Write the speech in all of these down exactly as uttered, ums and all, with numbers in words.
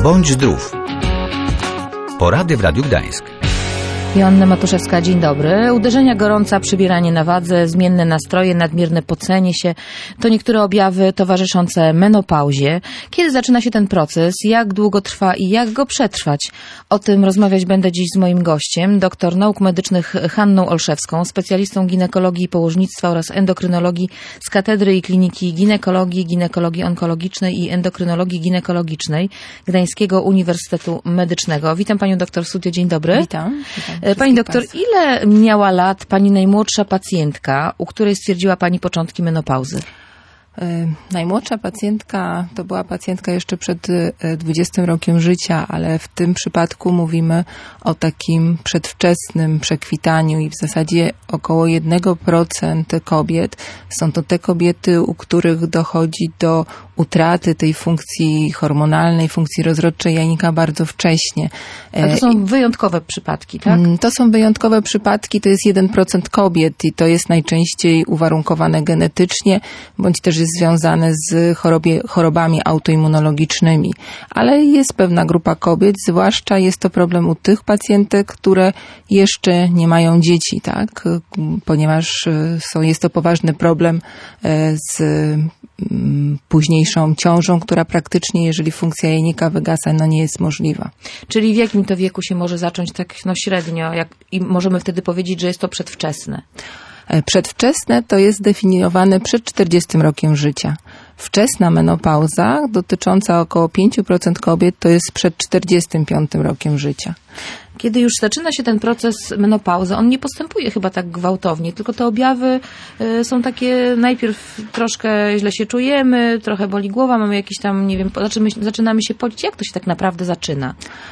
Bądź zdrów. Porady w Radiu Gdańsk. Joanna Matuszewska, dzień dobry. Uderzenia gorąca, przybieranie na wadze, zmienne nastroje, nadmierne pocenie się to niektóre objawy towarzyszące menopauzie. Kiedy zaczyna się ten proces, jak długo trwa i jak go przetrwać? O tym rozmawiać będę dziś z moim gościem, doktor nauk medycznych Hanną Olszewską, specjalistą ginekologii i położnictwa oraz endokrynologii z Katedry i Kliniki Ginekologii, Ginekologii Onkologicznej i Endokrynologii Ginekologicznej Gdańskiego Uniwersytetu Medycznego. Witam panią doktor w studiu, dzień dobry. Witam. witam. Pani doktor, ile miała lat pani najmłodsza pacjentka, u której stwierdziła pani początki menopauzy? Najmłodsza pacjentka to była pacjentka jeszcze przed dwudziestym rokiem życia, ale w tym przypadku mówimy o takim przedwczesnym przekwitaniu i w zasadzie około jeden procent kobiet są to te kobiety, u których dochodzi do utraty tej funkcji hormonalnej, funkcji rozrodczej jajnika bardzo wcześnie. A to są wyjątkowe przypadki, tak? To są wyjątkowe przypadki, to jest jeden procent kobiet i to jest najczęściej uwarunkowane genetycznie, bądź też jest związane z chorobie, chorobami autoimmunologicznymi. Ale jest pewna grupa kobiet, zwłaszcza jest to problem u tych pacjentek, które jeszcze nie mają dzieci, tak? Ponieważ są, jest to poważny problem z późniejszą ciążą, która praktycznie, jeżeli funkcja jajnika wygasa, no nie jest możliwa. Czyli w jakim to wieku się może zacząć tak no średnio jak, i możemy wtedy powiedzieć, że jest to przedwczesne? Przedwczesne to jest definiowane przed czterdziestym rokiem życia. Wczesna menopauza dotycząca około pięć procent kobiet to jest przed czterdziestym piątym rokiem życia. Kiedy już zaczyna się ten proces menopauzy, on nie postępuje chyba tak gwałtownie, tylko te objawy y, są takie, najpierw troszkę źle się czujemy, trochę boli głowa, mamy jakieś tam, nie wiem, zaczynamy, zaczynamy się pocić. Jak to się tak naprawdę zaczyna?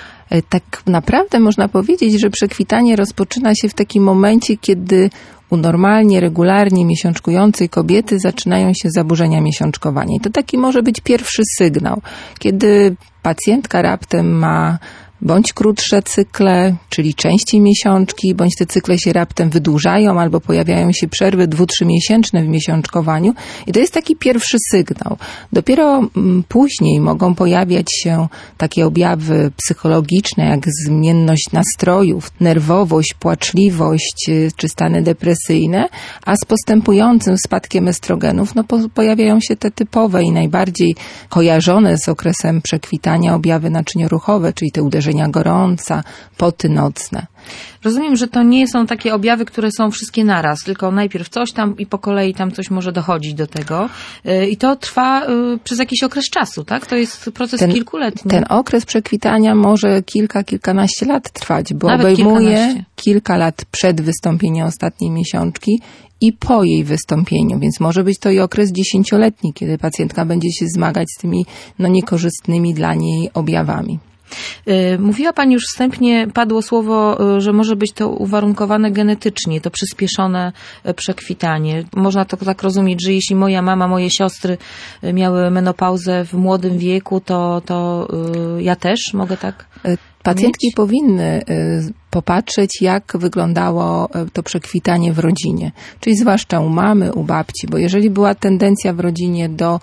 Tak naprawdę można powiedzieć, że przekwitanie rozpoczyna się w takim momencie, kiedy u normalnie, regularnie miesiączkującej kobiety zaczynają się zaburzenia miesiączkowania. I to taki może być pierwszy sygnał, kiedy pacjentka raptem ma bądź krótsze cykle, czyli częściej miesiączki, bądź te cykle się raptem wydłużają, albo pojawiają się przerwy dwu-, trzymiesięczne w miesiączkowaniu. I to jest taki pierwszy sygnał. Dopiero m, później mogą pojawiać się takie objawy psychologiczne, jak zmienność nastrojów, nerwowość, płaczliwość, czy stany depresyjne, a z postępującym spadkiem estrogenów, no po, pojawiają się te typowe i najbardziej kojarzone z okresem przekwitania objawy naczynioruchowe, czyli te uderzenia gorąca, poty nocne. Rozumiem, że to nie są takie objawy, które są wszystkie naraz, tylko najpierw coś tam i po kolei tam coś może dochodzić do tego. I to trwa przez jakiś okres czasu, tak? To jest proces ten, kilkuletni. Ten okres przekwitania może kilka, kilkanaście lat trwać, bo Nawet obejmuje kilkanaście. kilka lat przed wystąpieniem ostatniej miesiączki i po jej wystąpieniu, więc może być to i okres dziesięcioletni, kiedy pacjentka będzie się zmagać z tymi no, niekorzystnymi dla niej objawami. Mówiła pani już wstępnie, padło słowo, że może być to uwarunkowane genetycznie, to przyspieszone przekwitanie. Można to tak rozumieć, że jeśli moja mama, moje siostry miały menopauzę w młodym wieku, to, to ja też mogę tak Pacjentki mieć? powinny popatrzeć, jak wyglądało to przekwitanie w rodzinie, czyli zwłaszcza u mamy, u babci, bo jeżeli była tendencja w rodzinie do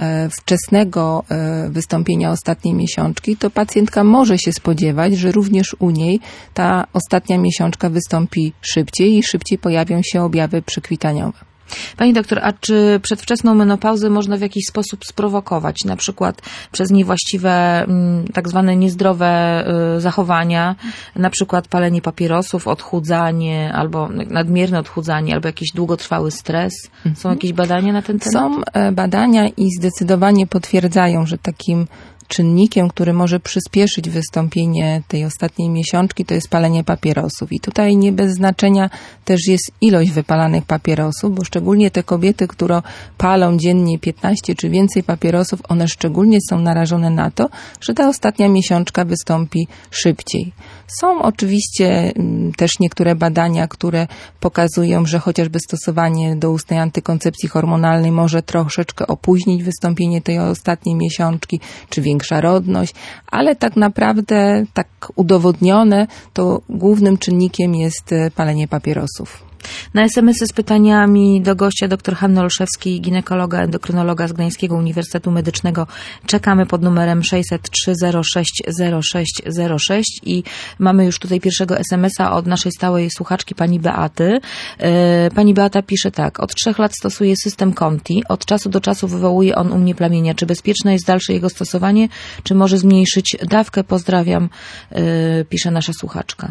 wczesnego wystąpienia ostatniej miesiączki, to pacjentka może się spodziewać, że również u niej ta ostatnia miesiączka wystąpi szybciej i szybciej pojawią się objawy przekwitaniowe. Pani doktor, a czy przedwczesną menopauzę można w jakiś sposób sprowokować, na przykład przez niewłaściwe, tak zwane niezdrowe zachowania, na przykład palenie papierosów, odchudzanie, albo nadmierne odchudzanie, albo jakiś długotrwały stres? Są jakieś badania na ten temat? Są badania i zdecydowanie potwierdzają, że takim czynnikiem, który może przyspieszyć wystąpienie tej ostatniej miesiączki, to jest palenie papierosów. I tutaj nie bez znaczenia też jest ilość wypalanych papierosów, bo szczególnie te kobiety, które palą dziennie piętnaście czy więcej papierosów, one szczególnie są narażone na to, że ta ostatnia miesiączka wystąpi szybciej. Są oczywiście też niektóre badania, które pokazują, że chociażby stosowanie doustnej antykoncepcji hormonalnej może troszeczkę opóźnić wystąpienie tej ostatniej miesiączki, czy większa rodność, ale tak naprawdę tak udowodnione, to głównym czynnikiem jest palenie papierosów. Na es em esy z pytaniami do gościa dr Hanny Olszewskiej, ginekologa, endokrynologa z Gdańskiego Uniwersytetu Medycznego czekamy pod numerem sześćset trzy zero sześć zero sześć zero sześć i mamy już tutaj pierwszego es em esa od naszej stałej słuchaczki pani Beaty. Pani Beata pisze tak: od trzech lat stosuję system Conti. Od czasu do czasu wywołuje on u mnie plamienia. Czy bezpieczne jest dalsze jego stosowanie, czy może zmniejszyć dawkę? Pozdrawiam, pisze nasza słuchaczka.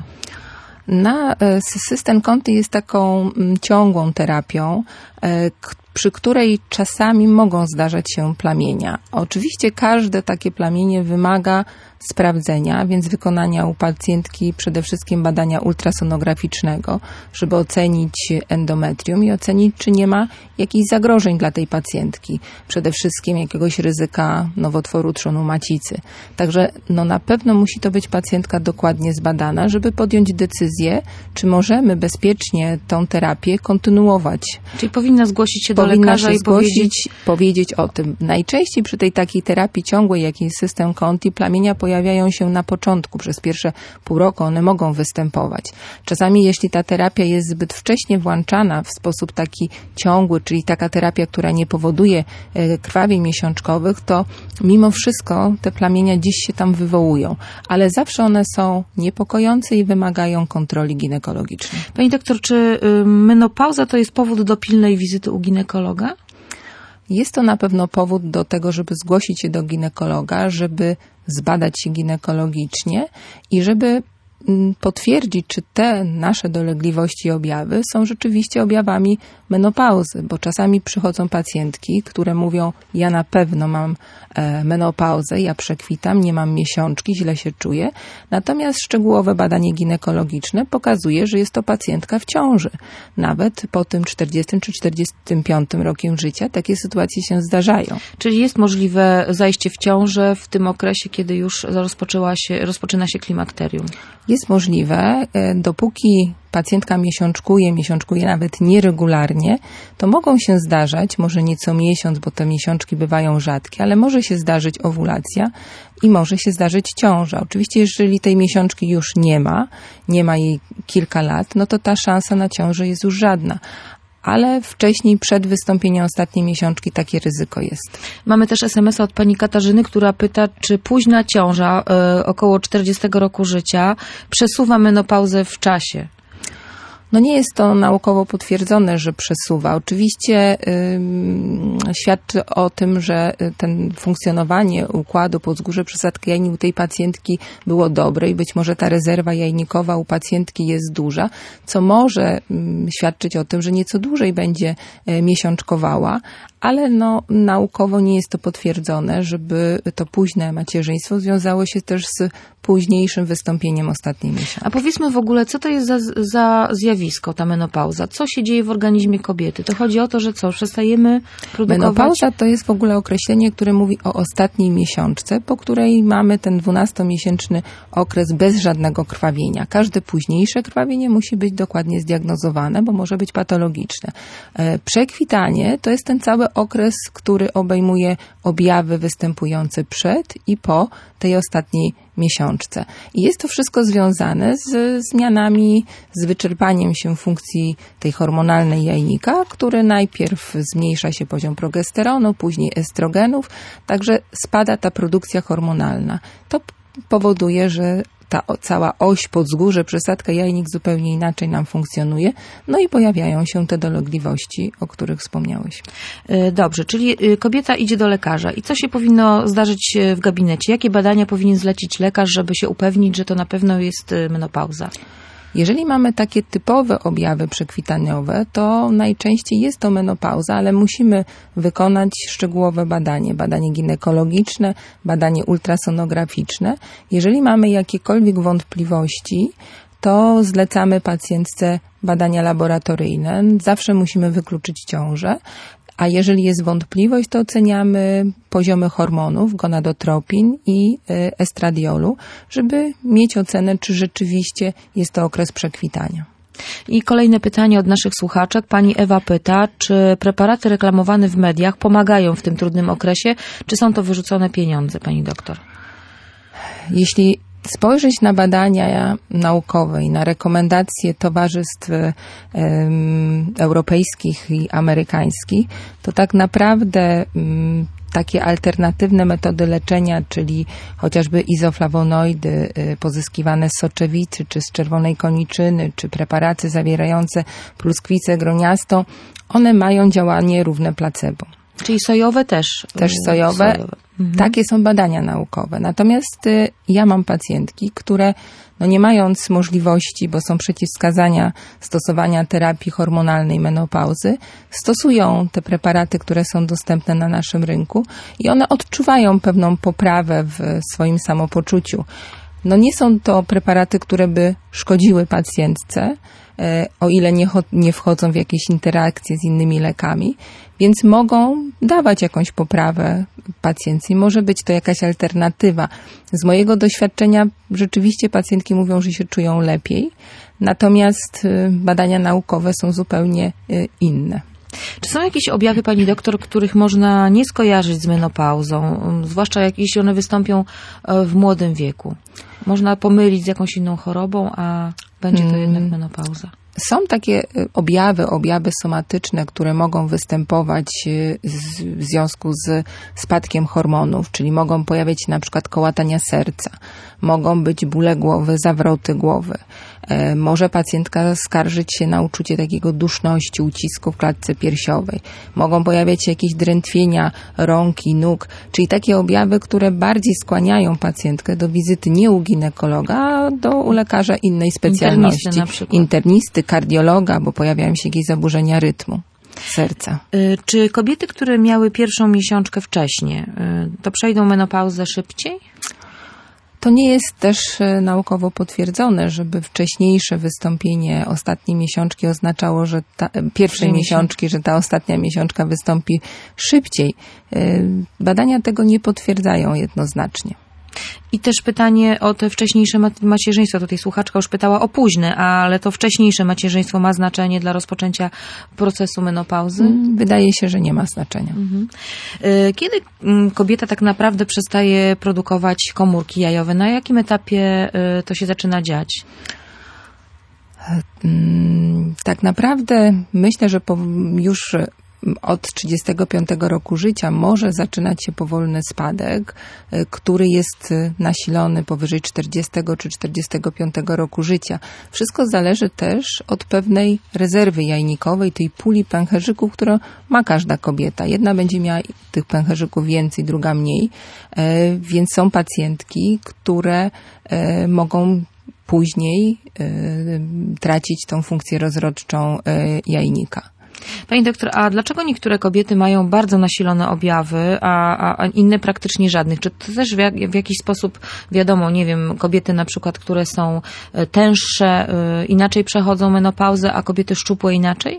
Na system Conti jest taką ciągłą terapią, przy której czasami mogą zdarzać się plamienia. Oczywiście każde takie plamienie wymaga sprawdzenia, więc wykonania u pacjentki przede wszystkim badania ultrasonograficznego, żeby ocenić endometrium i ocenić, czy nie ma jakichś zagrożeń dla tej pacjentki. Przede wszystkim jakiegoś ryzyka nowotworu trzonu macicy. Także no na pewno musi to być pacjentka dokładnie zbadana, żeby podjąć decyzję, czy możemy bezpiecznie tą terapię kontynuować. Czyli powinna zgłosić się do Powinna lekarza się i zgłosić, powiedzieć... powiedzieć o tym. Najczęściej przy tej takiej terapii ciągłej, jakiej jest system Conti, plamienia pojawiają się na początku, przez pierwsze pół roku one mogą występować. Czasami jeśli ta terapia jest zbyt wcześnie włączana w sposób taki ciągły, czyli taka terapia, która nie powoduje krwawień miesiączkowych, to mimo wszystko te plamienia dziś się tam wywołują. Ale zawsze one są niepokojące i wymagają kontroli ginekologicznej. Pani doktor, czy menopauza to jest powód do pilnej wizyty u ginekologa? Jest to na pewno powód do tego, żeby zgłosić się do ginekologa, żeby zbadać się ginekologicznie i żeby potwierdzić, czy te nasze dolegliwości i objawy są rzeczywiście objawami menopauzy, bo czasami przychodzą pacjentki, które mówią: ja na pewno mam menopauzę, ja przekwitam, nie mam miesiączki, źle się czuję, natomiast szczegółowe badanie ginekologiczne pokazuje, że jest to pacjentka w ciąży. Nawet po tym czterdziestym czy czterdziestym piątym rokiem życia takie sytuacje się zdarzają. Czyli jest możliwe zajście w ciążę w tym okresie, kiedy już rozpoczęła się, rozpoczyna się klimakterium? Jest możliwe, dopóki pacjentka miesiączkuje, miesiączkuje nawet nieregularnie, to mogą się zdarzać, może nie co miesiąc, bo te miesiączki bywają rzadkie, ale może się zdarzyć owulacja i może się zdarzyć ciąża. Oczywiście, jeżeli tej miesiączki już nie ma, nie ma jej kilka lat, no to ta szansa na ciążę jest już żadna. Ale wcześniej, przed wystąpieniem ostatniej miesiączki, takie ryzyko jest. Mamy też es em esa od pani Katarzyny, która pyta, czy późna ciąża, y, około czterdziestego roku życia, przesuwa menopauzę w czasie? No nie jest to naukowo potwierdzone, że przesuwa. Oczywiście yy, świadczy o tym, że ten funkcjonowanie układu podzgórze przesadki jajnik u tej pacjentki było dobre i być może ta rezerwa jajnikowa u pacjentki jest duża, co może yy, świadczyć o tym, że nieco dłużej będzie yy, miesiączkowała, ale no, naukowo nie jest to potwierdzone, żeby to późne macierzyństwo związało się też z późniejszym wystąpieniem ostatniej miesiączki. A powiedzmy w ogóle, co to jest za, za zjawisko, ta menopauza? Co się dzieje w organizmie kobiety? To chodzi o to, że co? Przestajemy produkować? Menopauza to jest w ogóle określenie, które mówi o ostatniej miesiączce, po której mamy ten dwunastomiesięczny okres bez żadnego krwawienia. Każde późniejsze krwawienie musi być dokładnie zdiagnozowane, bo może być patologiczne. Przekwitanie to jest ten cały okres, który obejmuje objawy występujące przed i po tej ostatniej miesiączce. I jest to wszystko związane z zmianami, z wyczerpaniem się funkcji tej hormonalnej jajnika, który najpierw zmniejsza się poziom progesteronu, później estrogenów, także spada ta produkcja hormonalna. To powoduje, że ta cała oś podzgórze, przesadka jajnik zupełnie inaczej nam funkcjonuje, no i pojawiają się te dolegliwości, o których wspomniałeś. Dobrze, czyli kobieta idzie do lekarza i co się powinno zdarzyć w gabinecie? Jakie badania powinien zlecić lekarz, żeby się upewnić, że to na pewno jest menopauza? Jeżeli mamy takie typowe objawy przekwitaniowe, to najczęściej jest to menopauza, ale musimy wykonać szczegółowe badanie, badanie ginekologiczne, badanie ultrasonograficzne. Jeżeli mamy jakiekolwiek wątpliwości, to zlecamy pacjentce badania laboratoryjne. Zawsze musimy wykluczyć ciążę. A jeżeli jest wątpliwość, to oceniamy poziomy hormonów, gonadotropin i estradiolu, żeby mieć ocenę, czy rzeczywiście jest to okres przekwitania. I kolejne pytanie od naszych słuchaczek. Pani Ewa pyta, czy preparaty reklamowane w mediach pomagają w tym trudnym okresie, czy są to wyrzucone pieniądze, pani doktor? Jeśli spojrzeć na badania naukowe i na rekomendacje towarzystw um, europejskich i amerykańskich, to tak naprawdę um, takie alternatywne metody leczenia, czyli chociażby izoflawonoidy pozyskiwane z soczewicy, czy z czerwonej koniczyny, czy preparaty zawierające pluskwicę groniastą, one mają działanie równe placebo. Czyli sojowe też? Też sojowe. sojowe. Mhm. Takie są badania naukowe. Natomiast y, ja mam pacjentki, które no nie mając możliwości, bo są przeciwwskazania stosowania terapii hormonalnej menopauzy, stosują te preparaty, które są dostępne na naszym rynku i one odczuwają pewną poprawę w swoim samopoczuciu. No nie są to preparaty, które by szkodziły pacjentce, o ile nie, nie wchodzą w jakieś interakcje z innymi lekami, więc mogą dawać jakąś poprawę pacjentce i może być to jakaś alternatywa. Z mojego doświadczenia rzeczywiście pacjentki mówią, że się czują lepiej, natomiast badania naukowe są zupełnie inne. Czy są jakieś objawy, pani doktor, których można nie skojarzyć z menopauzą, zwłaszcza jak, jeśli one wystąpią w młodym wieku? Można pomylić z jakąś inną chorobą, a będzie to jednak menopauza. Są takie objawy, objawy somatyczne, które mogą występować w związku z spadkiem hormonów, czyli mogą pojawiać się na przykład kołatania serca, mogą być bóle głowy, zawroty głowy. Może pacjentka skarżyć się na uczucie takiego duszności, ucisku w klatce piersiowej. Mogą pojawiać się jakieś drętwienia rąk i nóg, czyli takie objawy, które bardziej skłaniają pacjentkę do wizyty nie u ginekologa, a do u lekarza innej specjalności. Internisty na przykład. Internisty, kardiologa, bo pojawiają się jakieś zaburzenia rytmu serca. Czy kobiety, które miały pierwszą miesiączkę wcześniej, to przejdą menopauzę szybciej? To nie jest też naukowo potwierdzone, żeby wcześniejsze wystąpienie ostatniej miesiączki oznaczało, że ta, pierwszej miesiączki, że ta ostatnia miesiączka wystąpi szybciej. Badania tego nie potwierdzają jednoznacznie. I też pytanie o te wcześniejsze macierzyństwo. Tutaj słuchaczka już pytała o późne, ale to wcześniejsze macierzyństwo ma znaczenie dla rozpoczęcia procesu menopauzy? Wydaje się, że nie ma znaczenia. Mhm. Kiedy kobieta tak naprawdę przestaje produkować komórki jajowe? Na jakim etapie to się zaczyna dziać? Tak naprawdę myślę, że po już od trzydziestego piątego roku życia może zaczynać się powolny spadek, który jest nasilony powyżej czterdziestego czy czterdziestego piątego roku życia. Wszystko zależy też od pewnej rezerwy jajnikowej, tej puli pęcherzyków, którą ma każda kobieta. Jedna będzie miała tych pęcherzyków więcej, druga mniej, więc są pacjentki, które mogą później tracić tą funkcję rozrodczą jajnika. Pani doktor, a dlaczego niektóre kobiety mają bardzo nasilone objawy, a, a, a inne praktycznie żadnych? Czy to też w, jak, w jakiś sposób wiadomo, nie wiem, kobiety na przykład, które są tęższe, inaczej przechodzą menopauzę, a kobiety szczupłe inaczej?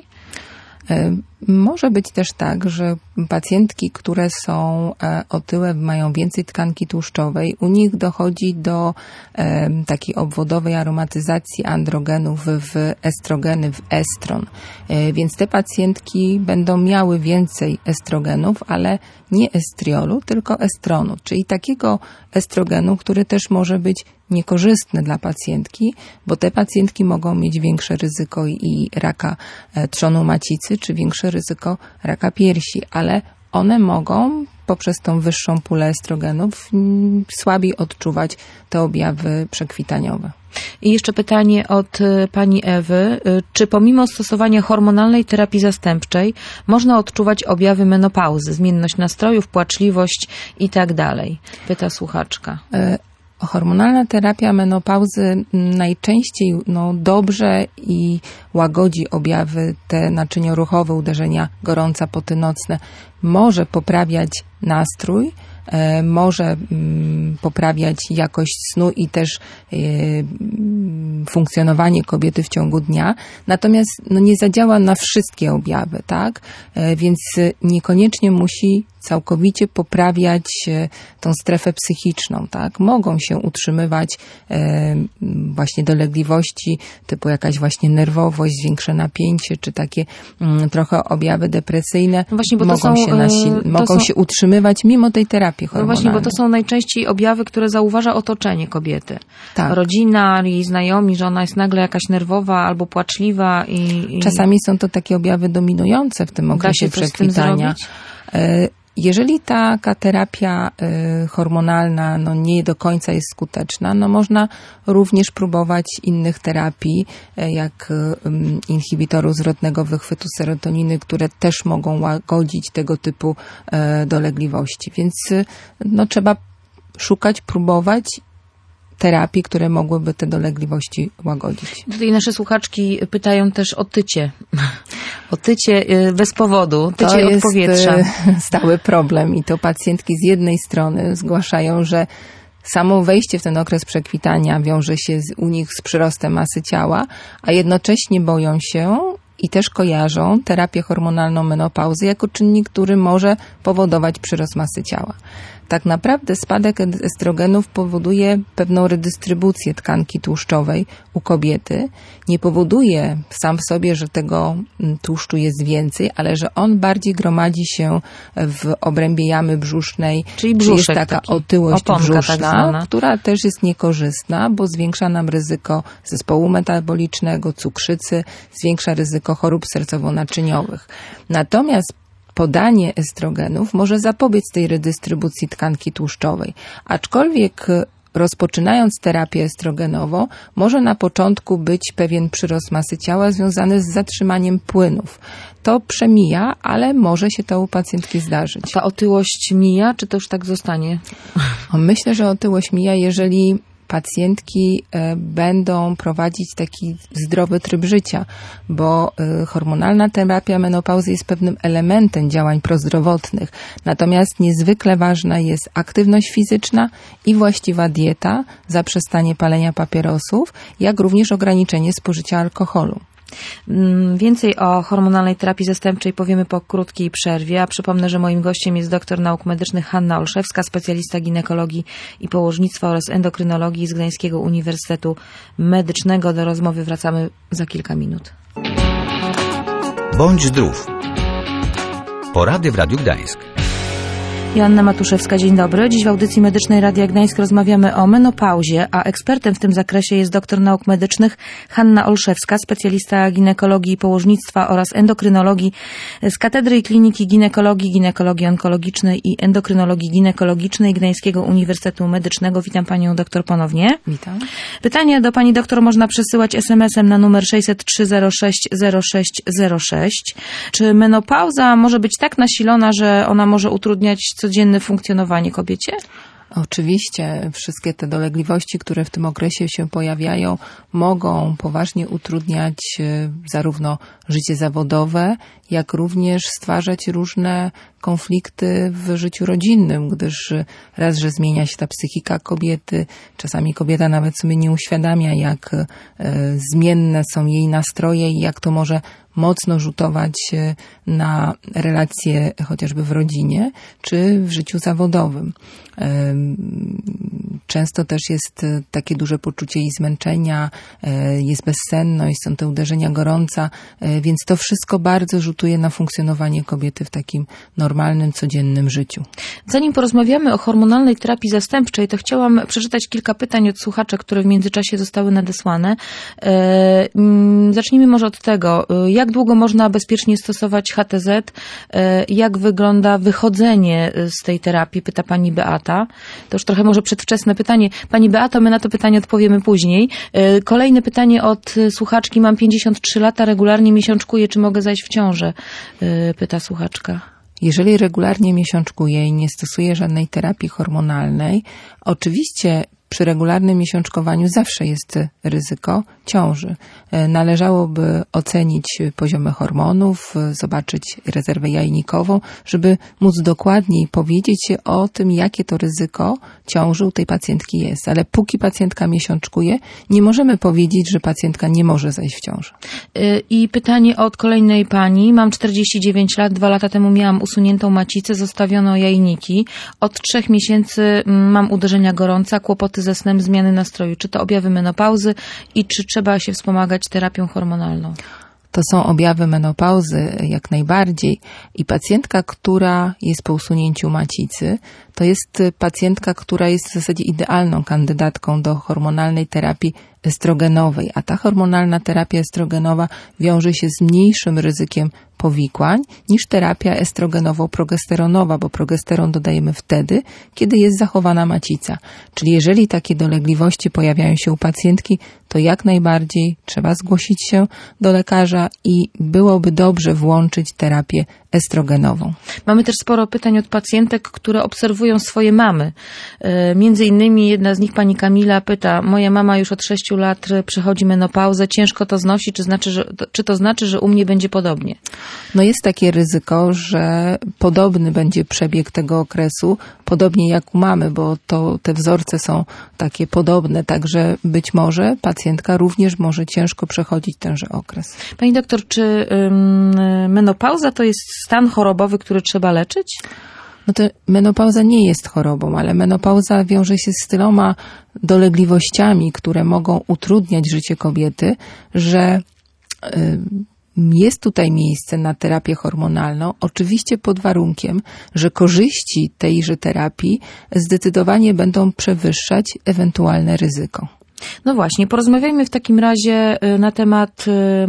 Może być też tak, że pacjentki, które są otyłe, mają więcej tkanki tłuszczowej, u nich dochodzi do e, takiej obwodowej aromatyzacji androgenów w estrogeny, w estron. E, więc te pacjentki będą miały więcej estrogenów, ale nie estriolu, tylko estronu, czyli takiego estrogenu, który też może być niekorzystny dla pacjentki, bo te pacjentki mogą mieć większe ryzyko i raka trzonu macicy, czy większe ryzyko raka piersi, ale one mogą poprzez tą wyższą pulę estrogenów słabiej odczuwać te objawy przekwitaniowe. I jeszcze pytanie od pani Ewy. Czy pomimo stosowania hormonalnej terapii zastępczej można odczuwać objawy menopauzy, zmienność nastrojów, płaczliwość i tak dalej? Pyta słuchaczka. Hormonalna terapia menopauzy najczęściej no, dobrze i łagodzi objawy te naczynioruchowe, uderzenia gorąca, poty nocne. Może poprawiać nastrój, e, może mm, poprawiać jakość snu i też e, funkcjonowanie kobiety w ciągu dnia. Natomiast no, nie zadziała na wszystkie objawy, tak? E, więc niekoniecznie musi całkowicie poprawiać tą strefę psychiczną, tak? Mogą się utrzymywać e, właśnie dolegliwości typu jakaś właśnie nerwowość, większe napięcie, czy takie m, trochę objawy depresyjne. Właśnie, bo to mogą są, się, nasil- to mogą są... się utrzymywać mimo tej terapii No hormonalnej. właśnie, bo to są najczęściej objawy, które zauważa otoczenie kobiety. Tak. Rodzina, jej znajomi, że ona jest nagle jakaś nerwowa albo płaczliwa i... i... Czasami są to takie objawy dominujące w tym okresie Da się coś z tym przekwitania. zrobić? Jeżeli taka terapia hormonalna no, nie do końca jest skuteczna, no można również próbować innych terapii, jak inhibitoru zwrotnego wychwytu serotoniny, które też mogą łagodzić tego typu dolegliwości. Więc no, trzeba szukać, próbować terapii, które mogłyby te dolegliwości łagodzić. Tutaj nasze słuchaczki pytają też o tycie. O tycie bez powodu, tycie to od jest powietrza. Stały problem i to pacjentki z jednej strony zgłaszają, że samo wejście w ten okres przekwitania wiąże się z, u nich z przyrostem masy ciała, a jednocześnie boją się i też kojarzą terapię hormonalną menopauzy jako czynnik, który może powodować przyrost masy ciała. Tak naprawdę spadek estrogenów powoduje pewną redystrybucję tkanki tłuszczowej u kobiety. Nie powoduje sam w sobie, że tego tłuszczu jest więcej, ale że on bardziej gromadzi się w obrębie jamy brzusznej. Czyli brzuszek jest taka taki, otyłość oponka brzuszna, tak zwana, która też jest niekorzystna, bo zwiększa nam ryzyko zespołu metabolicznego, cukrzycy, zwiększa ryzyko chorób sercowo-naczyniowych. Natomiast podanie estrogenów może zapobiec tej redystrybucji tkanki tłuszczowej. Aczkolwiek rozpoczynając terapię estrogenową, może na początku być pewien przyrost masy ciała związany z zatrzymaniem płynów. To przemija, ale może się to u pacjentki zdarzyć. Ta otyłość mija, czy to już tak zostanie? Myślę, że otyłość mija, jeżeli pacjentki będą prowadzić taki zdrowy tryb życia, bo hormonalna terapia menopauzy jest pewnym elementem działań prozdrowotnych. Natomiast niezwykle ważna jest aktywność fizyczna i właściwa dieta, zaprzestanie palenia papierosów, jak również ograniczenie spożycia alkoholu. Więcej o hormonalnej terapii zastępczej powiemy po krótkiej przerwie, a przypomnę, że moim gościem jest doktor nauk medycznych Hanna Olszewska, specjalista ginekologii i położnictwa oraz endokrynologii z Gdańskiego Uniwersytetu Medycznego. Do rozmowy wracamy za kilka minut. Bądź zdrów. Porady w Radiu Gdańsk. Joanna Matuszewska, dzień dobry. Dziś w audycji medycznej Radia Gdańsk rozmawiamy o menopauzie, a ekspertem w tym zakresie jest doktor nauk medycznych Hanna Olszewska, specjalista ginekologii i położnictwa oraz endokrynologii z Katedry i Kliniki Ginekologii, Ginekologii Onkologicznej i Endokrynologii Ginekologicznej Gdańskiego Uniwersytetu Medycznego. Witam panią doktor ponownie. Witam. Pytanie do pani doktor można przesyłać es em esem na numer sześćset trzy zero sześć zero sześć zero sześć. Czy menopauza może być tak nasilona, że ona może utrudniać codzienne funkcjonowanie kobiecie? Oczywiście wszystkie te dolegliwości, które w tym okresie się pojawiają, mogą poważnie utrudniać zarówno życie zawodowe, jak również stwarzać różne konflikty w życiu rodzinnym, gdyż raz, że zmienia się ta psychika kobiety, czasami kobieta nawet sobie nie uświadamia, jak zmienne są jej nastroje i jak to może mocno rzutować na relacje chociażby w rodzinie, czy w życiu zawodowym. Często też jest takie duże poczucie i zmęczenia, jest bezsenność, są te uderzenia gorąca, więc to wszystko bardzo rzutuje na funkcjonowanie kobiety w takim normalnym, codziennym życiu. Zanim porozmawiamy o hormonalnej terapii zastępczej, to chciałam przeczytać kilka pytań od słuchaczy, które w międzyczasie zostały nadesłane. Zacznijmy może od tego, jak długo można bezpiecznie stosować H T Z? Jak wygląda wychodzenie z tej terapii? Pyta pani Beata. To już trochę może przedwczesne pytanie. Pani Beato, my na to pytanie odpowiemy później. Kolejne pytanie od słuchaczki. Mam pięćdziesiąt trzy lata, regularnie miesiączkuję. Czy mogę zajść w ciążę? Pyta słuchaczka. Jeżeli regularnie miesiączkuje i nie stosuje żadnej terapii hormonalnej, oczywiście przy regularnym miesiączkowaniu zawsze jest ryzyko ciąży. Należałoby ocenić poziomy hormonów, zobaczyć rezerwę jajnikową, żeby móc dokładniej powiedzieć o tym, jakie to ryzyko ciąży u tej pacjentki jest. Ale póki pacjentka miesiączkuje, nie możemy powiedzieć, że pacjentka nie może zajść w ciążę. I pytanie od kolejnej pani. Mam czterdzieści dziewięć lat, dwa lata temu miałam usuniętą macicę, zostawiono jajniki. Od trzech miesięcy mam uderzenia gorąca, kłopoty ze snem, zmiany nastroju. Czy to objawy menopauzy i czy trzeba się wspomagać terapią hormonalną? To są objawy menopauzy jak najbardziej i pacjentka, która jest po usunięciu macicy, to jest pacjentka, która jest w zasadzie idealną kandydatką do hormonalnej terapii estrogenowej, a ta hormonalna terapia estrogenowa wiąże się z mniejszym ryzykiem powikłań niż terapia estrogenowo-progesteronowa, bo progesteron dodajemy wtedy, kiedy jest zachowana macica. Czyli jeżeli takie dolegliwości pojawiają się u pacjentki, to jak najbardziej trzeba zgłosić się do lekarza i byłoby dobrze włączyć terapię estrogenową. Mamy też sporo pytań od pacjentek, które obserwują swoje mamy. Między innymi jedna z nich, pani Kamila, pyta: moja mama już od sześciu lat przechodzi menopauzę, ciężko to znosi, czy, znaczy, że, czy to znaczy, że u mnie będzie podobnie? No jest takie ryzyko, że podobny będzie przebieg tego okresu, podobnie jak u mamy, bo to te wzorce są takie podobne, także być może pacjentka również może ciężko przechodzić tenże okres. Pani doktor, czy ym, menopauza to jest stan chorobowy, który trzeba leczyć? No to menopauza nie jest chorobą, ale menopauza wiąże się z tyloma dolegliwościami, które mogą utrudniać życie kobiety, że y, jest tutaj miejsce na terapię hormonalną, oczywiście pod warunkiem, że korzyści tejże terapii zdecydowanie będą przewyższać ewentualne ryzyko. No właśnie, porozmawiajmy w takim razie na temat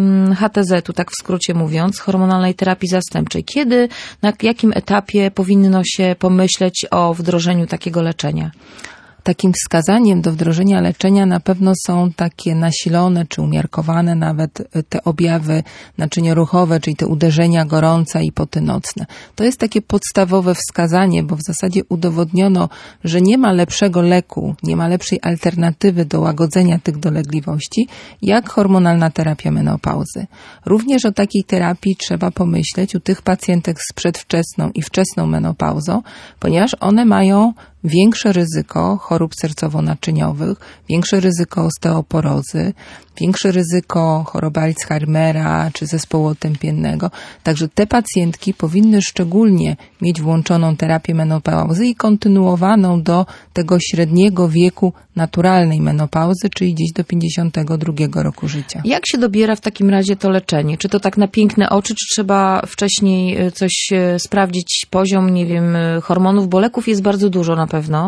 H T Z-u, tak w skrócie mówiąc, hormonalnej terapii zastępczej. Kiedy, na jakim etapie powinno się pomyśleć o wdrożeniu takiego leczenia? Takim wskazaniem do wdrożenia leczenia na pewno są takie nasilone czy umiarkowane nawet te objawy naczynioruchowe, czyli te uderzenia gorąca i poty nocne. To jest takie podstawowe wskazanie, bo w zasadzie udowodniono, że nie ma lepszego leku, nie ma lepszej alternatywy do łagodzenia tych dolegliwości, jak hormonalna terapia menopauzy. Również o takiej terapii trzeba pomyśleć u tych pacjentek z przedwczesną i wczesną menopauzą, ponieważ one mają większe ryzyko chorób sercowo-naczyniowych, większe ryzyko osteoporozy, większe ryzyko choroby Alzheimera czy zespołu otępiennego. Także te pacjentki powinny szczególnie mieć włączoną terapię menopauzy i kontynuowaną do tego średniego wieku naturalnej menopauzy, czyli gdzieś do pięćdziesiątego drugiego roku życia. Jak się dobiera w takim razie to leczenie? Czy to tak na piękne oczy, czy trzeba wcześniej coś sprawdzić, poziom, nie wiem, hormonów, bo leków jest bardzo dużo na pewno.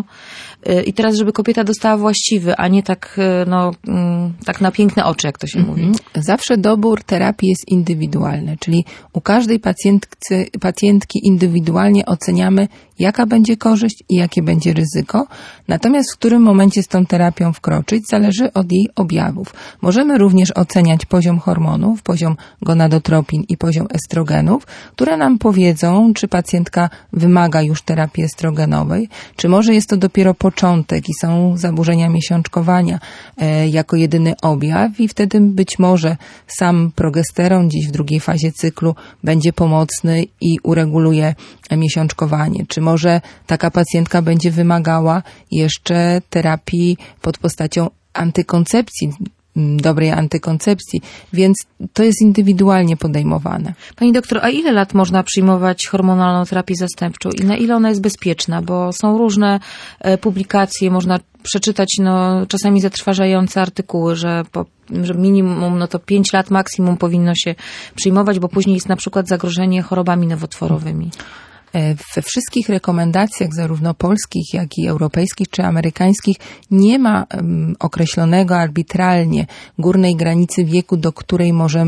I teraz, żeby kobieta dostała właściwy, a nie tak, no, tak na piękne oczy, jak to się mm-hmm. mówi. Zawsze dobór terapii jest indywidualny, czyli u każdej pacjentki, pacjentki indywidualnie oceniamy, jaka będzie korzyść i jakie będzie ryzyko. Natomiast w którym momencie z tą terapią wkroczyć, zależy od jej objawów. Możemy również oceniać poziom hormonów, poziom gonadotropin i poziom estrogenów, które nam powiedzą, czy pacjentka wymaga już terapii estrogenowej, czy może jest to dopiero początek i są zaburzenia miesiączkowania e, jako jedyny objaw i wtedy być może sam progesteron gdzieś w drugiej fazie cyklu będzie pomocny i ureguluje miesiączkowanie. Czy może taka pacjentka będzie wymagała jeszcze terapii pod postacią antykoncepcji, dobrej antykoncepcji, więc to jest indywidualnie podejmowane. Pani doktor, a ile lat można przyjmować hormonalną terapię zastępczą i na ile ona jest bezpieczna? Bo są różne publikacje, można przeczytać no, czasami zatrważające artykuły, że, po, że minimum no to pięć lat maksimum powinno się przyjmować, bo później jest na przykład zagrożenie chorobami nowotworowymi. We wszystkich rekomendacjach, zarówno polskich, jak i europejskich czy amerykańskich, nie ma um, określonego arbitralnie górnej granicy wieku, do której możemy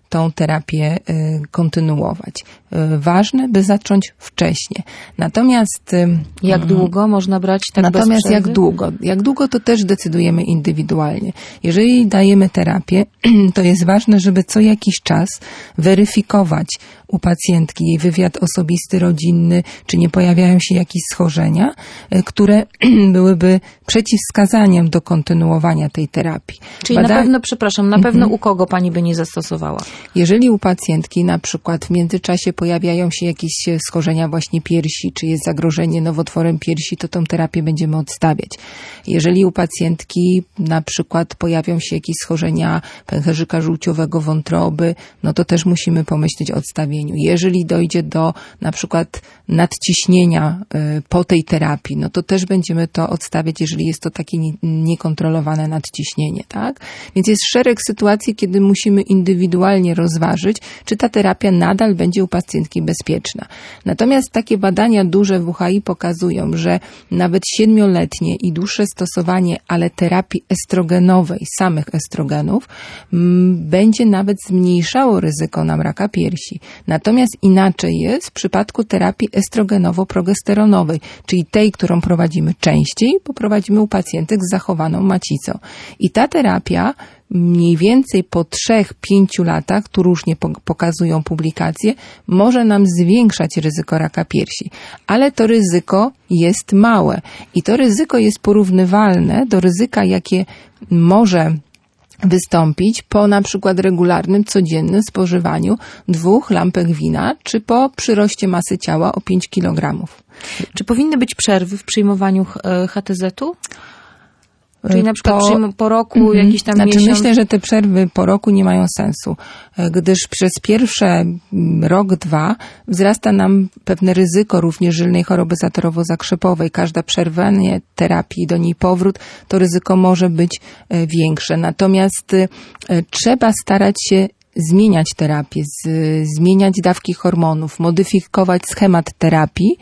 tą terapię kontynuować. Ważne, by zacząć wcześnie. Natomiast jak długo można brać tak bez Natomiast przerwy? jak długo? Jak długo to też decydujemy indywidualnie. Jeżeli dajemy terapię, to jest ważne, żeby co jakiś czas weryfikować u pacjentki jej wywiad osobisty, rodzinny, czy nie pojawiają się jakieś schorzenia, które byłyby przeciwwskazaniem do kontynuowania tej terapii. Czyli Bada... na pewno, przepraszam, na pewno u kogo pani by nie zastosowała? Jeżeli u pacjentki na przykład w międzyczasie pojawiają się jakieś schorzenia właśnie piersi, czy jest zagrożenie nowotworem piersi, to tą terapię będziemy odstawiać. Jeżeli u pacjentki na przykład pojawią się jakieś schorzenia pęcherzyka żółciowego, wątroby, no to też musimy pomyśleć o odstawieniu. Jeżeli dojdzie do na przykład nadciśnienia po tej terapii, no to też będziemy to odstawiać, jeżeli jest to takie niekontrolowane nadciśnienie, tak? Więc jest szereg sytuacji, kiedy musimy indywidualnie rozważyć, czy ta terapia nadal będzie u pacjentki bezpieczna. Natomiast takie badania duże w U H I pokazują, że nawet siedmioletnie i dłuższe stosowanie, ale terapii estrogenowej, samych estrogenów, m, będzie nawet zmniejszało ryzyko na raka piersi. Natomiast inaczej jest w przypadku terapii estrogenowo-progesteronowej, czyli tej, którą prowadzimy częściej, bo prowadzimy u pacjentek z zachowaną macicą. I ta terapia mniej więcej po trzech, pięciu latach, tu różnie pokazują publikacje, może nam zwiększać ryzyko raka piersi. Ale to ryzyko jest małe i to ryzyko jest porównywalne do ryzyka, jakie może wystąpić po na przykład regularnym, codziennym spożywaniu dwóch lampek wina, czy po przyroście masy ciała o pięć kilogramów. Czy powinny być przerwy w przyjmowaniu H T Z-u? Czyli na przykład po, po roku mm, jakiś tam znaczy miesiąc... Myślę, że te przerwy po roku nie mają sensu, gdyż przez pierwsze rok, dwa wzrasta nam pewne ryzyko również żylnej choroby zatorowo-zakrzepowej. Każda przerwanie terapii, do niej powrót, to ryzyko może być większe. Natomiast trzeba starać się zmieniać terapię, z, zmieniać dawki hormonów, modyfikować schemat terapii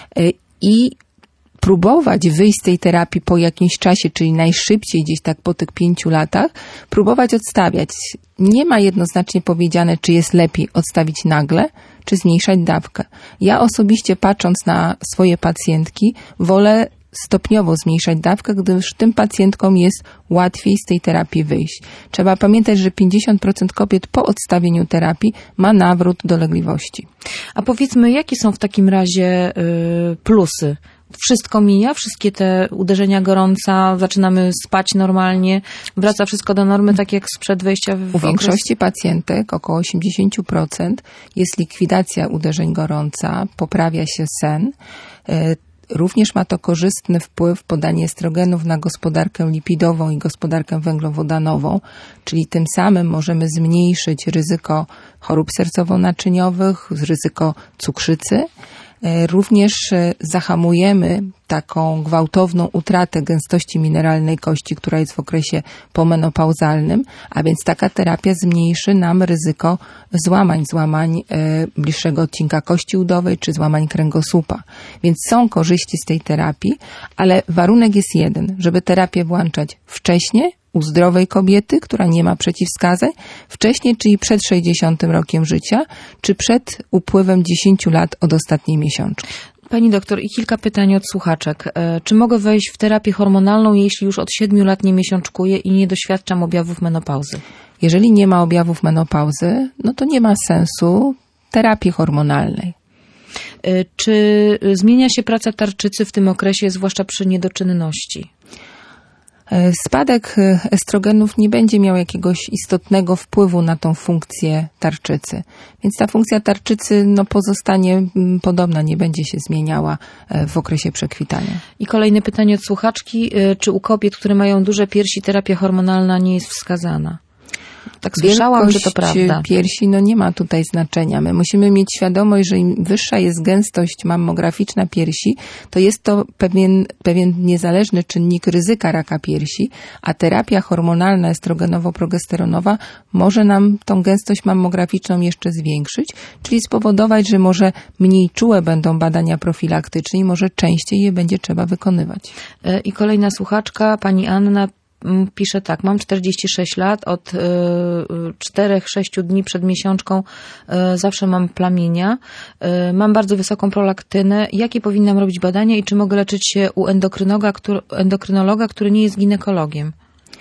i próbować wyjść z tej terapii po jakimś czasie, czyli najszybciej gdzieś tak po tych pięciu latach, próbować odstawiać. Nie ma jednoznacznie powiedziane, czy jest lepiej odstawić nagle, czy zmniejszać dawkę. Ja osobiście patrząc na swoje pacjentki, wolę stopniowo zmniejszać dawkę, gdyż tym pacjentkom jest łatwiej z tej terapii wyjść. Trzeba pamiętać, że pięćdziesiąt procent kobiet po odstawieniu terapii ma nawrót dolegliwości. A powiedzmy, jakie są w takim razie y, plusy? Wszystko mija, wszystkie te uderzenia gorąca, zaczynamy spać normalnie, wraca wszystko do normy, tak jak sprzed wejścia w U okres... większości pacjentek, około osiemdziesiąt procent, jest likwidacja uderzeń gorąca, poprawia się sen. Również ma to korzystny wpływ podanie estrogenów na gospodarkę lipidową i gospodarkę węglowodanową, czyli tym samym możemy zmniejszyć ryzyko chorób sercowo-naczyniowych, ryzyko cukrzycy. Również zahamujemy taką gwałtowną utratę gęstości mineralnej kości, która jest w okresie pomenopauzalnym, a więc taka terapia zmniejszy nam ryzyko złamań, złamań bliższego odcinka kości udowej czy złamań kręgosłupa. Więc są korzyści z tej terapii, ale warunek jest jeden, żeby terapię włączać wcześniej, u zdrowej kobiety, która nie ma przeciwwskazań, wcześniej, czyli przed sześćdziesiątym rokiem życia, czy przed upływem dziesięciu lat od ostatniej miesiączki. Pani doktor, i kilka pytań od słuchaczek. Czy mogę wejść w terapię hormonalną, jeśli już od siedmiu lat nie miesiączkuję i nie doświadczam objawów menopauzy? Jeżeli nie ma objawów menopauzy, no to nie ma sensu terapii hormonalnej. Czy zmienia się praca tarczycy w tym okresie, zwłaszcza przy niedoczynności? Spadek estrogenów nie będzie miał jakiegoś istotnego wpływu na tą funkcję tarczycy. Więc ta funkcja tarczycy no, pozostanie podobna, nie będzie się zmieniała w okresie przekwitania. I kolejne pytanie od słuchaczki. Czy u kobiet, które mają duże piersi, terapia hormonalna nie jest wskazana? Tak słyszałam, Wielkość że to prawda. piersi no nie ma tutaj znaczenia. My musimy mieć świadomość, że im wyższa jest gęstość mammograficzna piersi, to jest to pewien, pewien niezależny czynnik ryzyka raka piersi, a terapia hormonalna estrogenowo-progesteronowa może nam tą gęstość mammograficzną jeszcze zwiększyć, czyli spowodować, że może mniej czułe będą badania profilaktyczne i może częściej je będzie trzeba wykonywać. I kolejna słuchaczka, pani Anna, pisze tak, mam czterdzieści sześć lat, od czterech sześciu dni przed miesiączką y, zawsze mam plamienia, y, mam bardzo wysoką prolaktynę. Jakie powinnam robić badania i czy mogę leczyć się u endokrynologa, który, endokrynologa, który nie jest ginekologiem?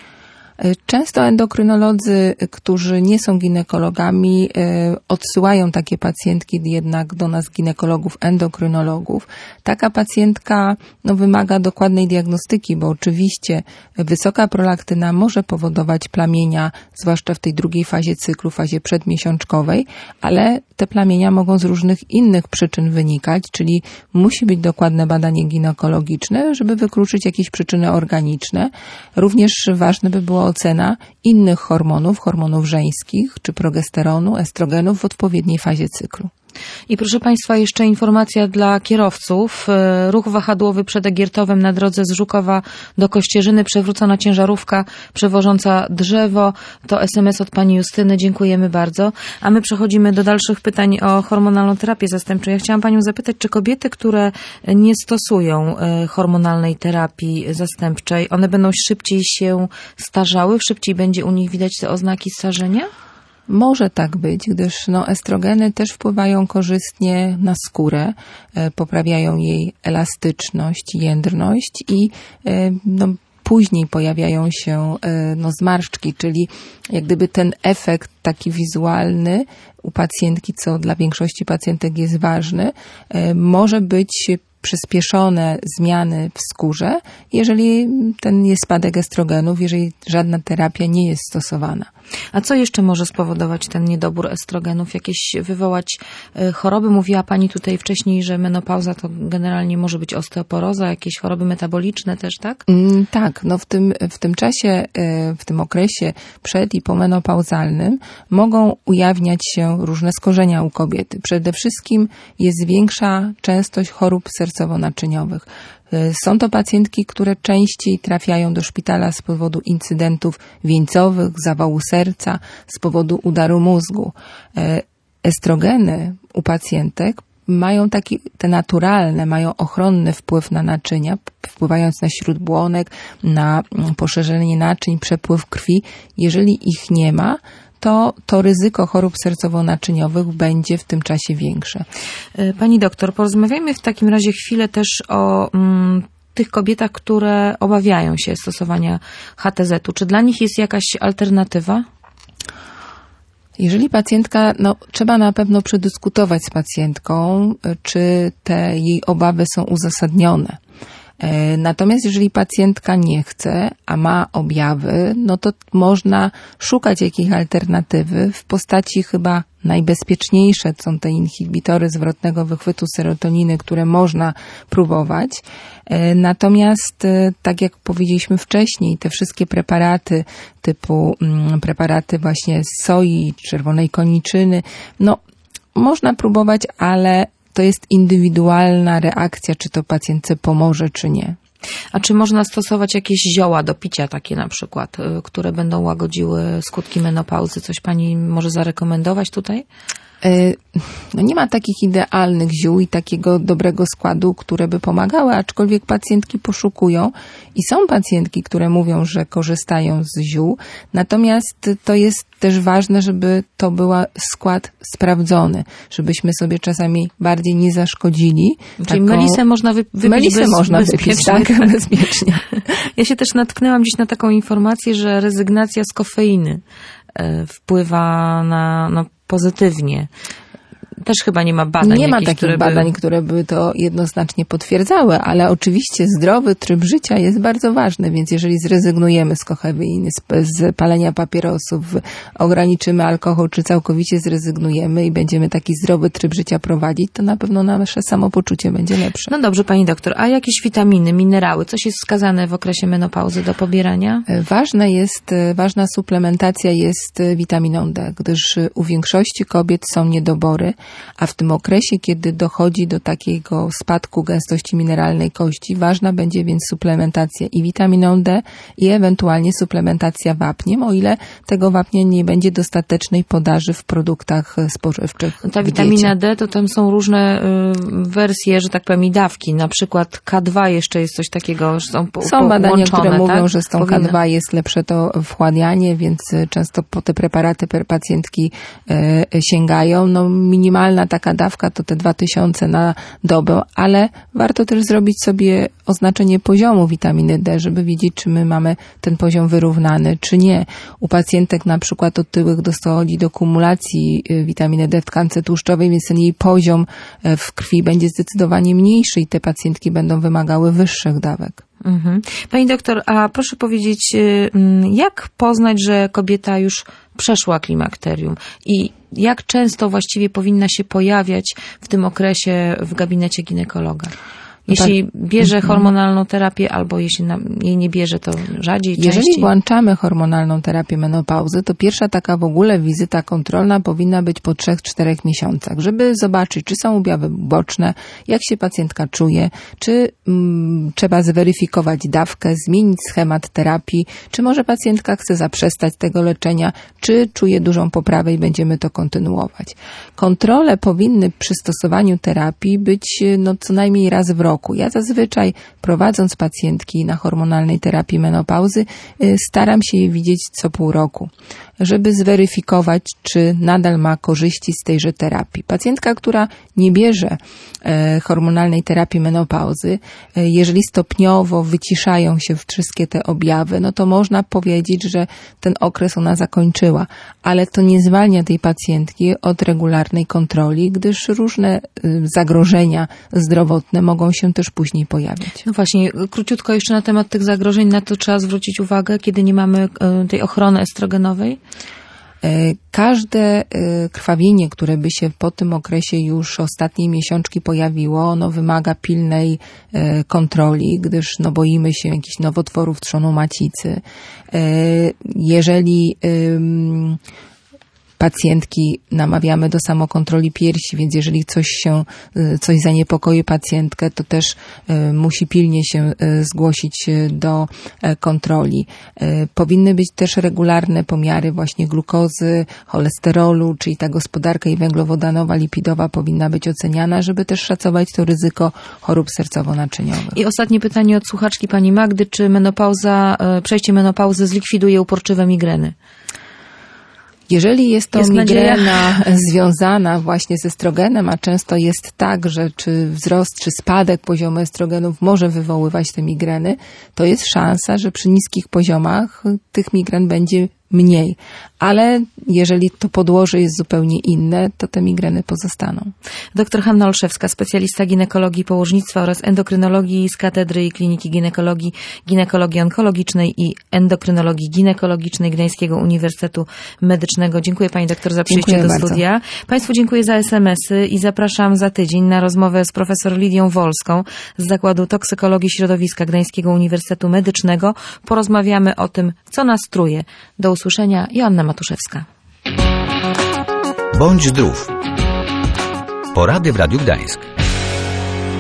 Często endokrynolodzy, którzy nie są ginekologami, odsyłają takie pacjentki jednak do nas ginekologów, endokrynologów. Taka pacjentka no, wymaga dokładnej diagnostyki, bo oczywiście wysoka prolaktyna może powodować plamienia, zwłaszcza w tej drugiej fazie cyklu, fazie przedmiesiączkowej, ale te plamienia mogą z różnych innych przyczyn wynikać, czyli musi być dokładne badanie ginekologiczne, żeby wykluczyć jakieś przyczyny organiczne. Również ważne by było ocena innych hormonów, hormonów żeńskich, czy progesteronu, estrogenów w odpowiedniej fazie cyklu. I proszę Państwa, jeszcze informacja dla kierowców. Ruch wahadłowy przed Egiertowem na drodze z Żukowa do Kościerzyny, przewrócona ciężarówka przewożąca drzewo. To es em es od Pani Justyny. Dziękujemy bardzo. A my przechodzimy do dalszych pytań o hormonalną terapię zastępczą. Ja chciałam Panią zapytać, czy kobiety, które nie stosują hormonalnej terapii zastępczej, one będą szybciej się starzały? Szybciej będzie u nich widać te oznaki starzenia? Może tak być, gdyż no, estrogeny też wpływają korzystnie na skórę, e, poprawiają jej elastyczność, jędrność i e, no, później pojawiają się e, no, zmarszczki, czyli jak gdyby ten efekt taki wizualny u pacjentki, co dla większości pacjentek jest ważny, e, może być przyspieszone zmiany w skórze, jeżeli ten jest spadek estrogenów, jeżeli żadna terapia nie jest stosowana. A co jeszcze może spowodować ten niedobór estrogenów? Jakieś wywołać choroby? Mówiła Pani tutaj wcześniej, że menopauza to generalnie może być osteoporoza, jakieś choroby metaboliczne też, tak? Mm, tak, no w tym, w tym czasie, w tym okresie przed i pomenopauzalnym mogą ujawniać się różne skorzenia u kobiety. Przede wszystkim jest większa częstość chorób sercowo-naczyniowych. Są to pacjentki, które częściej trafiają do szpitala z powodu incydentów wieńcowych, zawału serca, z powodu udaru mózgu. Estrogeny u pacjentek mają taki, te naturalne, mają ochronny wpływ na naczynia, wpływając na śródbłonek, na poszerzenie naczyń, przepływ krwi. Jeżeli ich nie ma, to to ryzyko chorób sercowo-naczyniowych będzie w tym czasie większe. Pani doktor, porozmawiajmy w takim razie chwilę też o mm, tych kobietach, które obawiają się stosowania ha te zetu. Czy dla nich jest jakaś alternatywa? Jeżeli pacjentka, no trzeba na pewno przedyskutować z pacjentką, czy te jej obawy są uzasadnione. Natomiast jeżeli pacjentka nie chce, a ma objawy, no to można szukać jakiejś alternatywy w postaci chyba najbezpieczniejsze są te inhibitory zwrotnego wychwytu serotoniny, które można próbować. Natomiast, tak jak powiedzieliśmy wcześniej, te wszystkie preparaty typu preparaty właśnie z soi, czerwonej koniczyny, no można próbować, ale to jest indywidualna reakcja, czy to pacjentce pomoże, czy nie. A czy można stosować jakieś zioła do picia, takie na przykład, które będą łagodziły skutki menopauzy? Coś Pani może zarekomendować tutaj? No nie ma takich idealnych ziół i takiego dobrego składu, które by pomagały, aczkolwiek pacjentki poszukują i są pacjentki, które mówią, że korzystają z ziół, natomiast to jest też ważne, żeby to był skład sprawdzony, żebyśmy sobie czasami bardziej nie zaszkodzili. Czyli taką... melisę można wy- wypić melisę bez, można bezpiecznie. Wypić, tak, bezpiecznie. Ja się też natknęłam gdzieś na taką informację, że rezygnacja z kofeiny wpływa na, no, pozytywnie. Też chyba nie ma badań. Nie ma jakich, takich które badań, by... które by to jednoznacznie potwierdzały, ale oczywiście zdrowy tryb życia jest bardzo ważny, więc jeżeli zrezygnujemy z kofeiny, z, z palenia papierosów, ograniczymy alkohol, czy całkowicie zrezygnujemy i będziemy taki zdrowy tryb życia prowadzić, to na pewno nasze samopoczucie będzie lepsze. No dobrze, Pani doktor, a jakieś witaminy, minerały, coś jest wskazane w okresie menopauzy do pobierania? Ważna jest, ważna suplementacja jest witaminą D, gdyż u większości kobiet są niedobory. A w tym okresie, kiedy dochodzi do takiego spadku gęstości mineralnej kości, ważna będzie więc suplementacja i witaminą D i ewentualnie suplementacja wapniem, o ile tego wapnia nie będzie dostatecznej podaży w produktach spożywczych. Ta witamina D, to tam są różne y, wersje, że tak powiem, i dawki. Na przykład K dwa jeszcze jest coś takiego, że są po, Są badania, które mówią, tak? że z tą K dwa jest lepsze to wchłanianie, więc często po te preparaty pacjentki e, sięgają. No minimalna taka dawka to te dwa tysiące na dobę, ale warto też zrobić sobie oznaczenie poziomu witaminy D, żeby wiedzieć, czy my mamy ten poziom wyrównany, czy nie. U pacjentek na przykład otyłych dochodzi do kumulacji witaminy D w tkance tłuszczowej, więc ten jej poziom w krwi będzie zdecydowanie mniejszy i te pacjentki będą wymagały wyższych dawek. Mhm. Pani doktor, a proszę powiedzieć, jak poznać, że kobieta już przeszła klimakterium i jak często właściwie powinna się pojawiać w tym okresie w gabinecie ginekologa? Jeśli bierze hormonalną terapię, albo jeśli jej nie bierze, to rzadziej, częściej. Jeżeli włączamy hormonalną terapię menopauzy, to pierwsza taka w ogóle wizyta kontrolna powinna być po trzech czterech miesiącach, żeby zobaczyć, czy są objawy boczne, jak się pacjentka czuje, czy mm, trzeba zweryfikować dawkę, zmienić schemat terapii, czy może pacjentka chce zaprzestać tego leczenia, czy czuje dużą poprawę i będziemy to kontynuować. Kontrole powinny przy stosowaniu terapii być no, co najmniej raz w roku. Ja zazwyczaj, prowadząc pacjentki na hormonalnej terapii menopauzy, staram się je widzieć co pół roku, żeby zweryfikować, czy nadal ma korzyści z tejże terapii. Pacjentka, która nie bierze hormonalnej terapii menopauzy, jeżeli stopniowo wyciszają się wszystkie te objawy, no to można powiedzieć, że ten okres ona zakończyła, ale to nie zwalnia tej pacjentki od regularnej kontroli, gdyż różne zagrożenia zdrowotne mogą się też później pojawiać. No właśnie, króciutko jeszcze na temat tych zagrożeń, na to trzeba zwrócić uwagę, kiedy nie mamy tej ochrony estrogenowej? Każde krwawienie, które by się po tym okresie już ostatniej miesiączki pojawiło, ono wymaga pilnej kontroli, gdyż no boimy się jakichś nowotworów trzonu macicy. Jeżeli pacjentki namawiamy do samokontroli piersi, więc jeżeli coś się, coś zaniepokoi pacjentkę, to też musi pilnie się zgłosić do kontroli. Powinny być też regularne pomiary właśnie glukozy, cholesterolu, czyli ta gospodarka i węglowodanowa, lipidowa powinna być oceniana, żeby też szacować to ryzyko chorób sercowo-naczyniowych. I ostatnie pytanie od słuchaczki pani Magdy, czy menopauza, przejście menopauzy zlikwiduje uporczywe migreny? Jeżeli jest to jest migrena nadzieja. związana właśnie z estrogenem, a często jest tak, że czy wzrost, czy spadek poziomu estrogenów może wywoływać te migreny, to jest szansa, że przy niskich poziomach tych migren będzie mniej. Ale jeżeli to podłoże jest zupełnie inne, to te migreny pozostaną. Doktor Hanna Olszewska, specjalista ginekologii położnictwa oraz endokrynologii z Katedry i Kliniki Ginekologii, Ginekologii Onkologicznej i Endokrynologii Ginekologicznej Gdańskiego Uniwersytetu Medycznego. Dziękuję pani doktor za przyjście dziękuję do bardzo. studia. Państwu dziękuję za es em esy i zapraszam za tydzień na rozmowę z profesor Lidią Wolską z Zakładu Toksykologii Środowiska Gdańskiego Uniwersytetu Medycznego. Porozmawiamy o tym, co nas truje. Do usłyszenia. Joanna Matuszewska. Bądź zdrów. Porady w Radiu Gdańsk.